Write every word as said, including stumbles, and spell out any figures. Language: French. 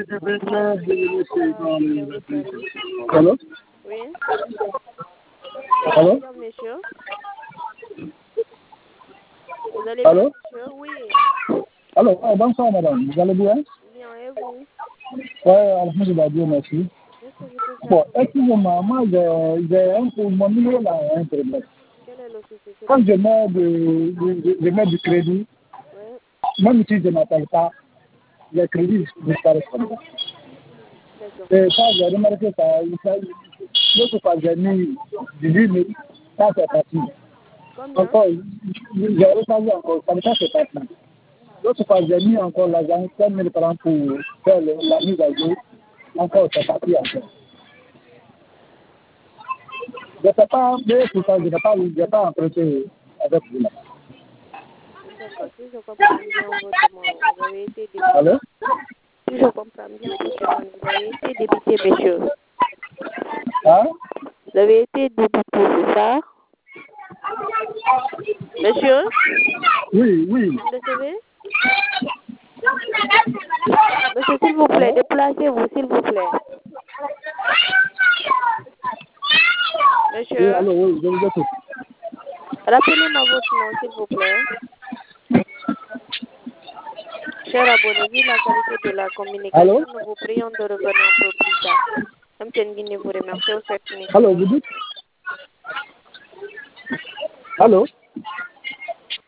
Allô? Oui. Allô? Bonjour, monsieur. Vous allez Allô? bien, monsieur? Oui. Allô? Oh, bonsoir, madame. Vous allez bien? Bien, et vous? Oui, alhamdulillah, Dieu merci. Qu'est-ce que je peux faire Bon, pour vous? excusez-moi, moi, j'ai j'ai un peu, mon numéro là, a un problème. Quel est le souci, s'il Quand vous je plaît? mets, de, de- de- je mets du crédit, Oui. même si je n'appelle pas, les crédits disparaissent comme ça. D'accord. Et ça, j'ai remarqué ça, ça l'autre fois, j'ai mis dix-huit mille, ça c'est parti. Combien? Encore, j'ai rechargé encore, comme ça c'est parti. L'autre fois, j'ai mis encore l'argent, cinq mille francs pour faire le- la mise à jour, encore c'est parti après. Je ne sais pas, mais tout ça, je n'ai pas, je n'ai pas emprunté avec vous là. D'accord. Si je comprends bien votre demande, vous avez été débité. Allô? Si je comprends bien votre demande, vous avez été débité, monsieur. Hein? Vous avez été débité, c'est ça? Monsieur? Oui, oui. Vous me recevez? Monsieur, s'il vous plaît, déplacez-vous, s'il vous plaît. Oui, Monsieur, allô, oui, je vous écoute. rappelez-moi votre nom, s'il vous plaît. Cher abonné, vu la qualité de la communication, Allô? nous vous prions de revenir un peu plus tard. M T N Guinée vous remercie. Vous souhaite une Allô, excellente vous journée. dites? Allô?